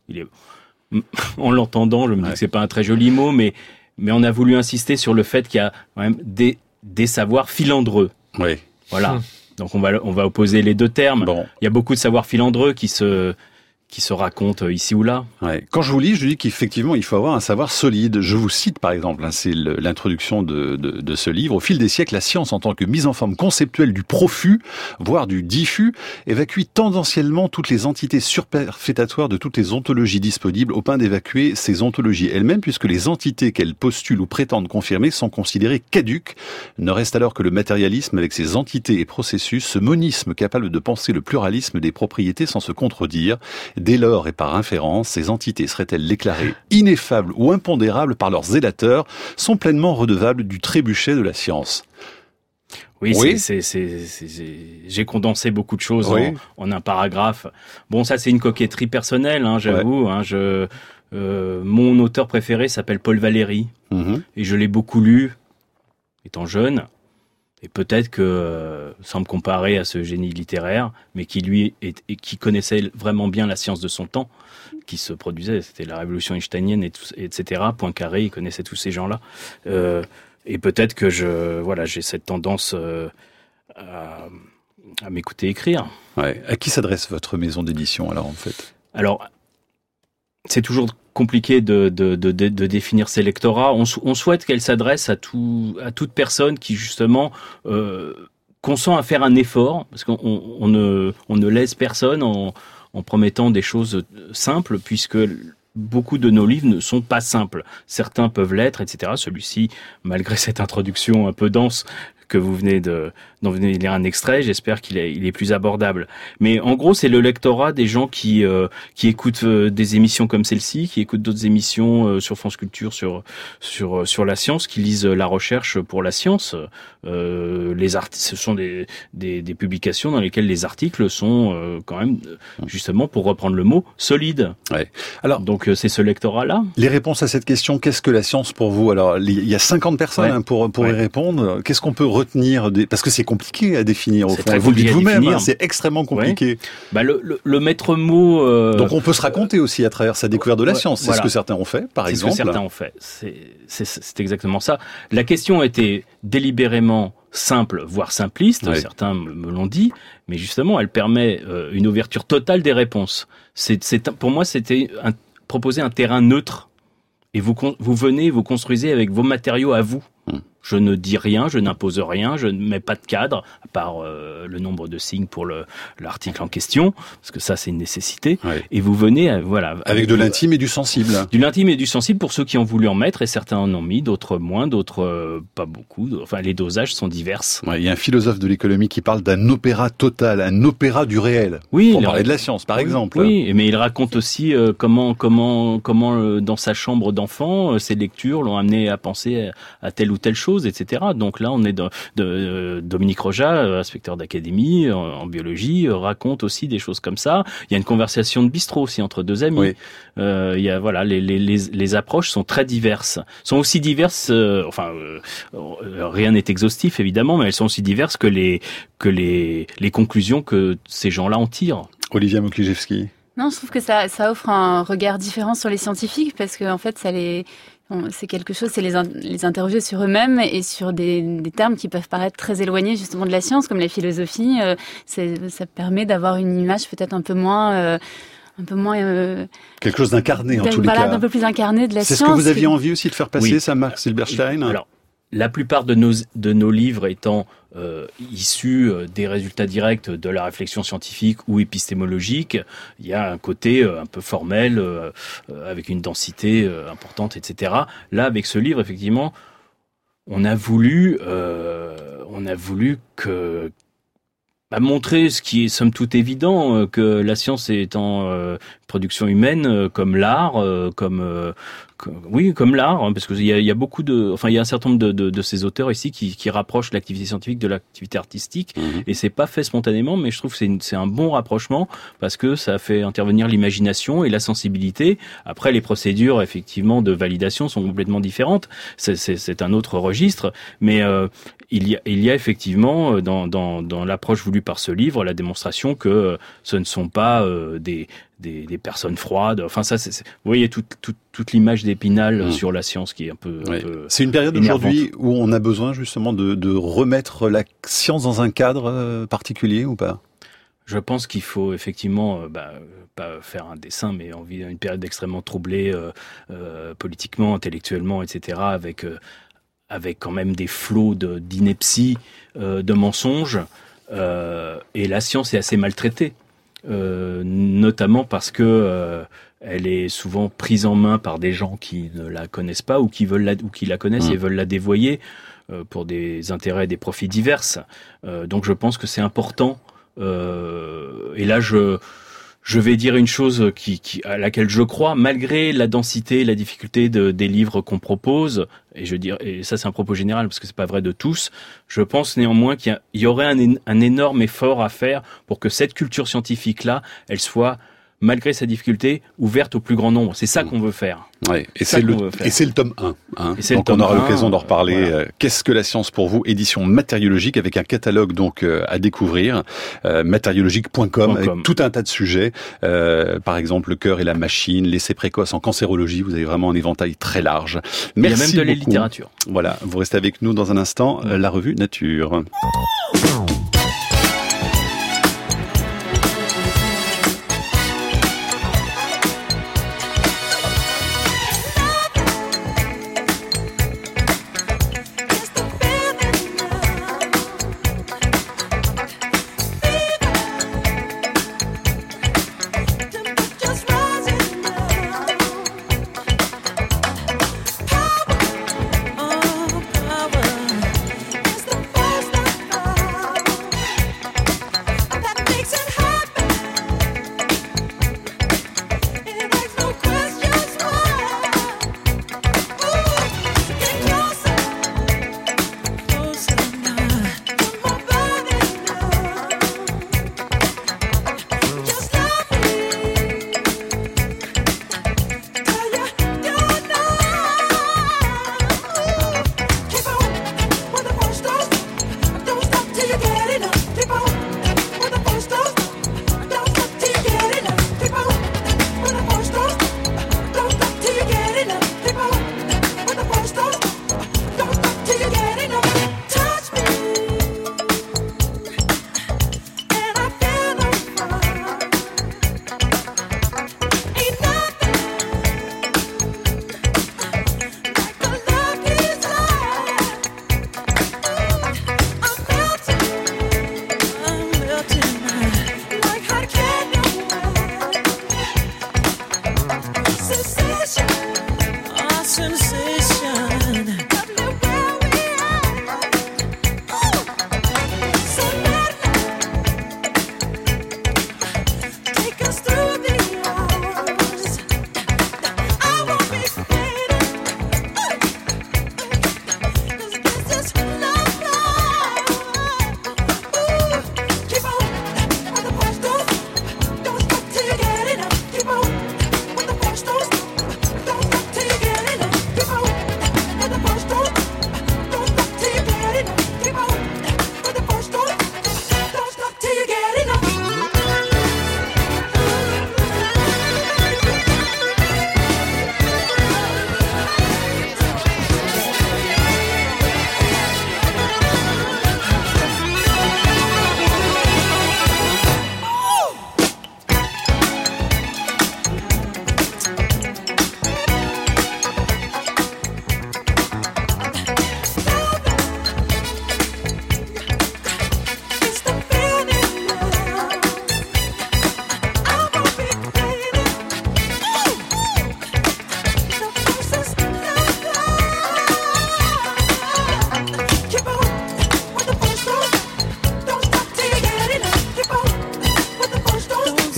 en l'entendant, je me dis que c'est pas un très joli mot, mais on a voulu insister sur le fait qu'il y a quand même des savoirs filandreux. Oui. Voilà. Donc on va opposer les deux termes. Bon. Il y a beaucoup de savoirs filandreux qui se racontent ici ou là. Ouais. Quand je vous lis, je dis qu'effectivement, il faut avoir un savoir solide. Je vous cite par exemple, c'est l'introduction de ce livre. Au fil des siècles, la science en tant que mise en forme conceptuelle du profus, voire du diffus, évacue tendanciellement toutes les entités superfétatoires de toutes les ontologies disponibles au point d'évacuer ces ontologies elles-mêmes, puisque les entités qu'elles postulent ou prétendent confirmer sont considérées caduques. Ne reste alors que le matérialisme avec ses entités et processus, ce monisme capable de penser le pluralisme des propriétés sans se contredire. Dès lors et par inférence, ces entités seraient-elles déclarées ineffables ou impondérables par leurs zélateurs, sont pleinement redevables du trébuchet de la science. Oui. J'ai condensé beaucoup de choses en un paragraphe. Bon, ça c'est une coquetterie personnelle, j'avoue. Ouais. Mon auteur préféré s'appelle Paul Valéry, et je l'ai beaucoup lu étant jeune. Et peut-être que, sans me comparer à ce génie littéraire, mais qui qui connaissait vraiment bien la science de son temps, qui se produisait, c'était la révolution einsteinienne, etc. Poincaré, il connaissait tous ces gens-là. Et peut-être que j'ai cette tendance à m'écouter écrire. Ouais. À qui s'adresse votre maison d'édition alors en fait? Alors, c'est toujours compliqué de définir ses lectorats. On souhaite qu'elle s'adresse à toute personne qui justement consent à faire un effort, parce qu'on ne laisse personne en promettant des choses simples, puisque beaucoup de nos livres ne sont pas simples. Certains peuvent l'être, etc. Celui-ci, malgré cette introduction un peu dense que vous venez d'en lire un extrait, j'espère qu'il est plus abordable. Mais en gros, c'est le lectorat des gens qui écoutent des émissions comme celle-ci, qui écoutent d'autres émissions sur France Culture, sur la science, qui lisent la recherche pour la science. Ce sont des publications dans lesquelles les articles sont quand même, justement, pour reprendre le mot, solides. Ouais. Alors, donc c'est ce lectorat-là. Les réponses à cette question, qu'est-ce que la science pour vous? Alors, il y a 50 personnes pour y répondre. Qu'est-ce qu'on peut retenir parce que c'est compliqué à définir au fond. Vous le dites vous-même, c'est extrêmement compliqué. Ouais. Le maître mot. Donc on peut se raconter aussi à travers sa découverte de la science. C'est ce que certains ont fait, par exemple. C'est ce que certains ont fait. C'est exactement ça. La question a été délibérément simple, voire simpliste. Oui. Certains me l'ont dit, mais justement, elle permet une ouverture totale des réponses. Pour moi, c'était proposer un terrain neutre. Et vous venez, vous construisez avec vos matériaux à vous. Je ne dis rien, je n'impose rien, je ne mets pas de cadre, à part le nombre de signes pour l'article en question, parce que ça, c'est une nécessité. Ouais. Et vous venez, avec de l'intime et du sensible. De l'intime et du sensible pour ceux qui ont voulu en mettre, et certains en ont mis, d'autres moins, d'autres pas beaucoup. Enfin, les dosages sont divers. Ouais, il y a un philosophe de l'économie qui parle d'un opéra total, un opéra du réel. Oui. Pour parler de la science, par exemple. Oui, mais il raconte aussi comment dans sa chambre d'enfant, ses lectures l'ont amené à penser à telle ou telle chose, etc. Donc là, on est Dominique Roja, inspecteur d'académie en biologie, raconte aussi des choses comme ça. Il y a une conversation de bistrot aussi entre deux amis. Oui. Il y a les approches sont très diverses, sont aussi diverses. Rien n'est exhaustif évidemment, mais elles sont aussi diverses que les conclusions que ces gens-là en tirent. Olivia Moklijewski. Non, je trouve que ça offre un regard différent sur les scientifiques parce que en fait, c'est quelque chose, c'est les interroger sur eux-mêmes et sur des termes qui peuvent paraître très éloignés justement de la science, comme la philosophie. Ça permet d'avoir une image peut-être un peu moins un peu moins... quelque chose d'incarné en tous les cas. Voilà, un peu plus incarné de la science. C'est ce que vous aviez envie aussi de faire passer, ça, Marc Silberstein? Alors, la plupart de nos livres étant issus des résultats directs de la réflexion scientifique ou épistémologique, il y a un côté un peu formel, avec une densité importante, etc. Là, avec ce livre, effectivement, on a voulu montrer ce qui est somme toute évident, que la science est en production humaine, comme l'art, comme l'art, hein, parce qu'il y a beaucoup il y a un certain nombre de ces auteurs ici qui rapprochent l'activité scientifique de l'activité artistique, et c'est pas fait spontanément, mais je trouve que c'est un bon rapprochement parce que ça fait intervenir l'imagination et la sensibilité. Après, les procédures effectivement de validation sont complètement différentes. C'est un autre registre, mais il y a effectivement dans l'approche voulue par ce livre la démonstration que ce ne sont pas des personnes froides. Enfin, ça, vous voyez toute l'image d'Épinal sur la science qui est un peu. C'est une période aujourd'hui où on a besoin justement de remettre la science dans un cadre particulier ou pas? Je pense qu'il faut effectivement pas faire un dessin, mais on vit une période extrêmement troublée politiquement, intellectuellement, etc. Avec quand même des flots d'ineptie, de mensonges, et la science est assez maltraitée. Notamment parce que elle est souvent prise en main par des gens qui ne la connaissent pas ou qui la connaissent et veulent la dévoyer pour des intérêts et des profits divers. Donc je pense que c'est important. Et là je vais dire une chose à laquelle je crois, malgré la densité et la difficulté des livres qu'on propose, et ça c'est un propos général parce que c'est pas vrai de tous, je pense néanmoins qu'il y aurait un énorme effort à faire pour que cette culture scientifique-là, elle soit, malgré sa difficulté, ouverte au plus grand nombre. C'est ça qu'on veut faire. Ouais, et c'est le tome 1. Hein. Donc on aura l'occasion d'en reparler. Voilà. Qu'est-ce que la science pour vous? Édition matériologique avec un catalogue donc à découvrir. Matériologique.com avec tout un tas de sujets. Par exemple, le cœur et la machine, l'essai précoce en cancérologie. Vous avez vraiment un éventail très large. Merci. Il y a même de la littérature. Voilà, vous restez avec nous dans un instant. La revue Nature.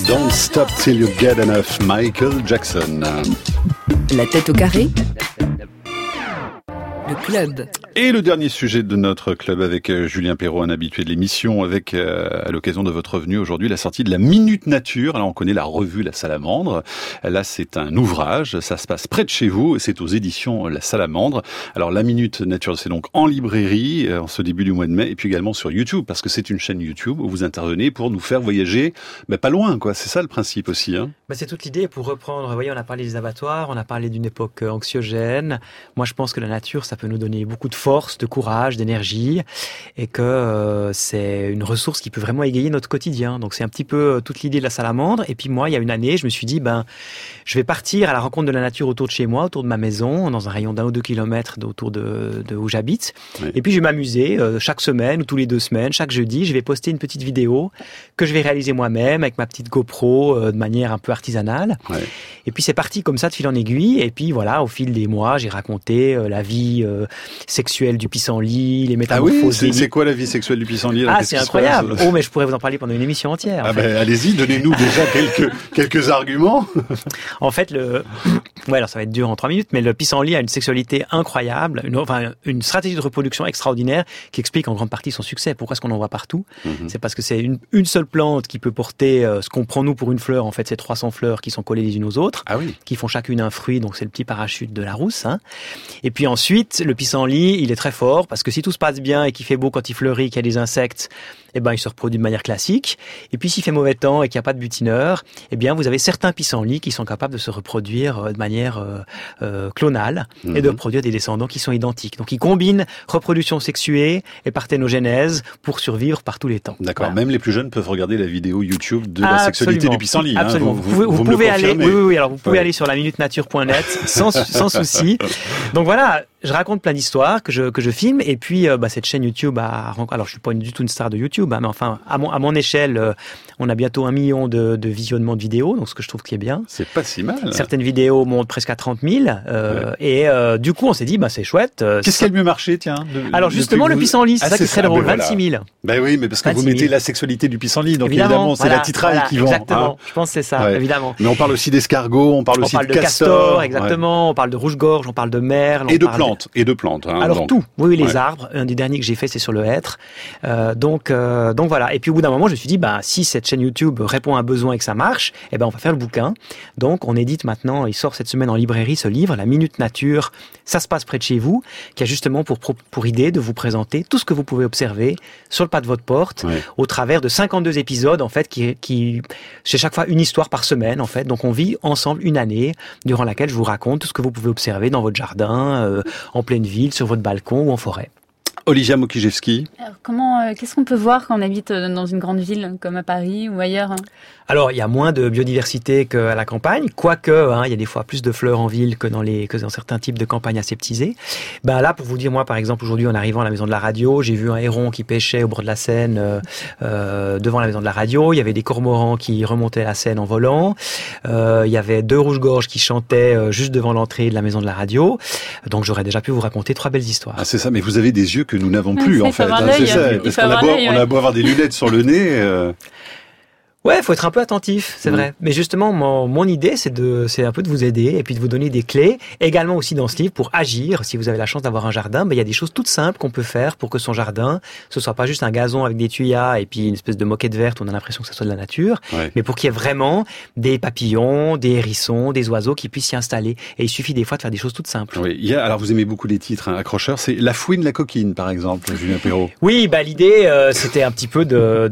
Don't Stop Till You Get Enough, Michael Jackson. La tête au carré. Le club. Et le dernier sujet de notre club avec Julien Perrault, un habitué de l'émission, avec à l'occasion de votre venue aujourd'hui la sortie de la Minute Nature. Alors on connaît la revue La Salamandre. Là c'est un ouvrage, ça se passe près de chez vous, c'est aux éditions La Salamandre. Alors la Minute Nature, c'est donc en librairie en ce début du mois de mai, et puis également sur YouTube, parce que c'est une chaîne YouTube où vous intervenez pour nous faire voyager pas loin, quoi. C'est ça le principe aussi, hein. C'est toute l'idée pour reprendre. Vous voyez, on a parlé des abattoirs, on a parlé d'une époque anxiogène. Moi je pense que la nature, ça peut nous donner beaucoup de force, de courage, d'énergie, et que c'est une ressource qui peut vraiment égayer notre quotidien. Donc c'est un petit peu toute l'idée de La Salamandre. Et puis moi, il y a une année, je me suis dit, je vais partir à la rencontre de la nature autour de chez moi, autour de ma maison, dans un rayon d'1 ou 2 kilomètres autour de où j'habite. Oui. Et puis je vais m'amuser chaque semaine ou tous les 2 semaines, chaque jeudi, je vais poster une petite vidéo que je vais réaliser moi-même avec ma petite GoPro de manière un peu artisanale. Ouais. Et puis c'est parti comme ça de fil en aiguille. Et puis voilà, au fil des mois, j'ai raconté la vie sexuelle du pissenlit, les métamorphoses. Ah oui, c'est quoi la vie sexuelle du pissenlit? C'est incroyable. Mais je pourrais vous en parler pendant une émission entière. Allez-y, donnez-nous déjà quelques arguments. En fait, alors ça va être dur en 3 minutes, mais le pissenlit a une sexualité incroyable, une stratégie de reproduction extraordinaire qui explique en grande partie son succès. Pourquoi est-ce qu'on en voit partout? C'est parce que c'est une seule plante qui peut porter ce qu'on prend nous pour une fleur. En fait, c'est 300 fleurs qui sont collées les unes aux autres, qui font chacune un fruit. Donc c'est le petit parachute de la rousse. Hein. Et puis ensuite, le pissenlit, il est très fort parce que si tout se passe bien et qu'il fait beau quand il fleurit, qu'il y a des insectes, il se reproduit de manière classique. Et puis s'il fait mauvais temps et qu'il n'y a pas de butineur, vous avez certains pissenlits qui sont capables de se reproduire de manière clonale et de produire des descendants qui sont identiques. Donc ils combinent reproduction sexuée et parthénogenèse pour survivre par tous les temps. D'accord. Voilà. Même les plus jeunes peuvent regarder la vidéo YouTube de la sexualité du pissenlit. Absolument. Hein. Vous pouvez aller. Oui. Alors vous pouvez aller sur laminutenature.net sans souci. Donc voilà. Je raconte plein d'histoires que je filme, et puis cette chaîne YouTube alors je suis pas du tout une star de YouTube, mais enfin à mon échelle, on a bientôt 1 million de visionnements de vidéos, donc ce que je trouve qui est bien. C'est pas si mal. Certaines vidéos montent presque à 30 000, et du coup on s'est dit c'est chouette. Qu'est-ce qui a le mieux marché, tiens? Alors justement le pissenlit, c'est ça qui est très drôle, 26 000. Oui, mais parce que vous mettez la sexualité du pissenlit, donc évidemment c'est la titraille qui vend. Exactement. Je pense que c'est ça, évidemment. Mais on parle aussi d'escargots, on parle aussi de castor, exactement. On parle de rouge-gorge, on parle de merle, et de plantes. Hein, alors donc. Tout, oui, les arbres. Un des derniers que j'ai fait, c'est sur le hêtre. Donc voilà. Et puis au bout d'un moment, je me suis dit, si cette chaîne YouTube répond à un besoin et que ça marche, on va faire le bouquin. Donc on édite maintenant, il sort cette semaine en librairie ce livre, La Minute Nature. Ça se passe près de chez vous, qui a justement pour idée de vous présenter tout ce que vous pouvez observer sur le pas de votre porte, au travers de 52 épisodes en fait, qui c'est chaque fois une histoire par semaine en fait. Donc on vit ensemble une année durant laquelle je vous raconte tout ce que vous pouvez observer dans votre jardin, en pleine ville, sur votre balcon ou en forêt. Olivia Mokijewski. Alors qu'est-ce qu'on peut voir quand on habite dans une grande ville comme à Paris ou ailleurs? Alors, il y a moins de biodiversité qu'à la campagne, quoique il y a des fois plus de fleurs en ville que dans certains types de campagnes aseptisées. Là, pour vous dire, moi, par exemple, aujourd'hui, en arrivant à la maison de la radio, j'ai vu un héron qui pêchait au bord de la Seine devant la maison de la radio. Il y avait des cormorans qui remontaient la Seine en volant. Il y avait 2 rouges-gorges qui chantaient juste devant l'entrée de la maison de la radio. Donc, j'aurais déjà pu vous raconter 3 belles histoires. Ah, c'est ça, mais vous avez des yeux que nous n'avons plus, en fait. C'est ça, parce qu'on a beau avoir des lunettes sur le nez... Ouais, faut être un peu attentif, c'est vrai. Mais justement, mon idée, c'est un peu de vous aider et puis de vous donner des clés. Également aussi dans ce livre pour agir. Si vous avez la chance d'avoir un jardin, il y a des choses toutes simples qu'on peut faire pour que son jardin, ce soit pas juste un gazon avec des tuyas et puis une espèce de moquette verte où on a l'impression que ça soit de la nature, mais pour qu'il y ait vraiment des papillons, des hérissons, des oiseaux qui puissent s'y installer. Et il suffit des fois de faire des choses toutes simples. Oui, alors vous aimez beaucoup les titres accrocheurs. C'est La Fouine, la coquine, par exemple, Julien Perrault. Oui, l'idée, c'était un petit peu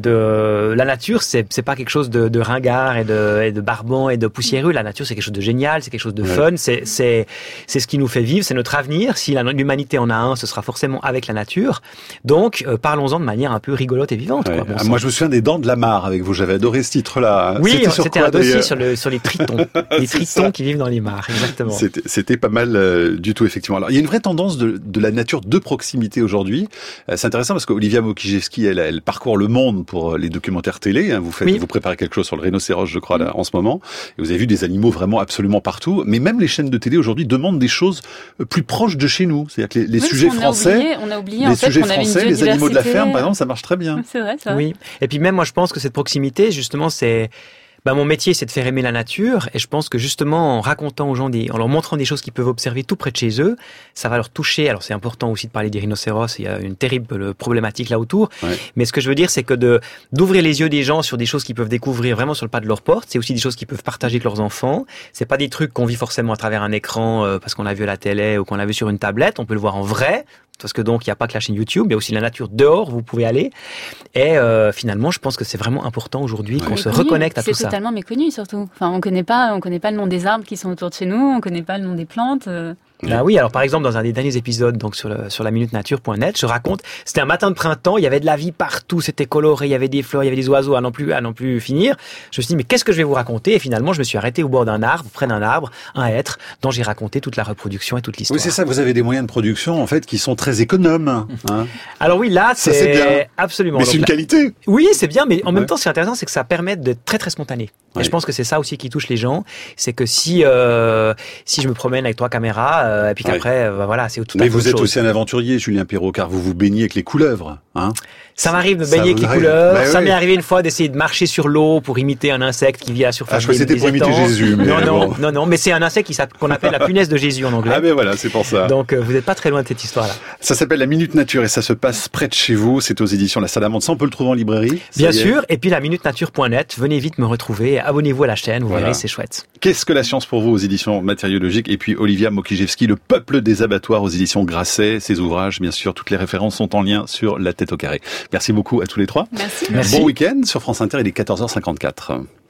de la nature. C'est pas quelque chose de ringard et de barbant et de poussiéreux. La nature, c'est quelque chose de génial, c'est quelque chose de fun, c'est ce qui nous fait vivre, c'est notre avenir. Si l'humanité en a un, ce sera forcément avec la nature. Donc, parlons-en de manière un peu rigolote et vivante. Moi, je me souviens des Dents de la Mare avec vous. J'avais adoré ce titre-là. Oui, c'était un dossier sur les tritons. Les tritons qui vivent dans les mares, exactement. C'était pas mal du tout, effectivement. Alors, il y a une vraie tendance de la nature de proximité aujourd'hui. C'est intéressant parce qu'Olivia Mokijewski, elle parcourt le monde pour les documentaires télé. Vous préparez quelque chose sur le rhinocéros, je crois, là, en ce moment. Et vous avez vu des animaux vraiment absolument partout. Mais même les chaînes de télé aujourd'hui demandent des choses plus proches de chez nous. C'est-à-dire que les sujets français, on a oublié en fait qu'on avait une les animaux de la ferme, par exemple, ça marche très bien. C'est vrai, ça. Oui. Et puis même, moi, je pense que cette proximité, justement, c'est Mon métier, c'est de faire aimer la nature, et je pense que justement, en racontant aux gens en leur montrant des choses qu'ils peuvent observer tout près de chez eux, ça va leur toucher. Alors, c'est important aussi de parler des rhinocéros, il y a une terrible problématique là autour. Ouais. Mais ce que je veux dire, c'est que d'ouvrir les yeux des gens sur des choses qu'ils peuvent découvrir vraiment sur le pas de leur porte, c'est aussi des choses qu'ils peuvent partager avec leurs enfants. C'est pas des trucs qu'on vit forcément à travers un écran, parce qu'on l'a vu à la télé ou qu'on l'a vu sur une tablette. On peut le voir en vrai. Parce que donc, il n'y a pas que la chaîne YouTube, il y a aussi la nature dehors, vous pouvez aller. Et finalement, je pense que c'est vraiment important aujourd'hui qu'on se reconnecte à tout ça. C'est totalement méconnu, surtout. Enfin, on connaît pas le nom des arbres qui sont autour de chez nous, on connaît pas le nom des plantes. Bah oui, alors par exemple, dans un des derniers épisodes, donc sur la minutenature.net, je raconte, c'était un matin de printemps, il y avait de la vie partout, c'était coloré, il y avait des fleurs, il y avait des oiseaux à non plus finir. Je me suis dit, mais qu'est-ce que je vais vous raconter? Et finalement, je me suis arrêté au bord d'un arbre, près d'un arbre, un hêtre, dont j'ai raconté toute la reproduction et toute l'histoire. Oui, c'est ça, vous avez des moyens de production, en fait, qui sont très économes. Hein. Alors oui, là, c'est bien. Absolument. Mais c'est une qualité. Oui, c'est bien, mais en même temps, ce qui est intéressant, c'est que ça permet d'être très, très spontané. Et je pense que c'est ça aussi qui touche les gens, c'est que si je me promène avec 3 caméras, et puis qu'après, voilà, c'est tout à fait. Mais vous êtes aussi un aventurier, Julien Perrault, car vous baignez avec les couleuvres, hein. Ça m'arrive de baigner avec les couleurs. Ça m'est arrivé une fois d'essayer de marcher sur l'eau pour imiter un insecte qui vit à la surface des étangs. C'était pour imiter Jésus. Mais non, mais c'est un insecte qu'on appelle la punaise de Jésus en anglais. Ah ben voilà, c'est pour ça. Donc vous n'êtes pas très loin de cette histoire-là. Ça s'appelle La Minute Nature et ça se passe près de chez vous. C'est aux éditions La Salamandre. Ça, on peut le trouver en librairie. Bien sûr. Et puis la minutenature.net. Venez vite me retrouver. Abonnez-vous à la chaîne. Vous verrez, c'est chouette. Qu'est-ce que la science pour vous aux éditions Matériologiques? Et puis Olivia Mokijewski, Le peuple des abattoirs aux éditions Grasset. Ses ouvrages, bien sûr, toutes les références sont en lien sur La Tête au carré. Merci beaucoup à tous les 3. Merci. Bon week-end sur France Inter, il est 14h54.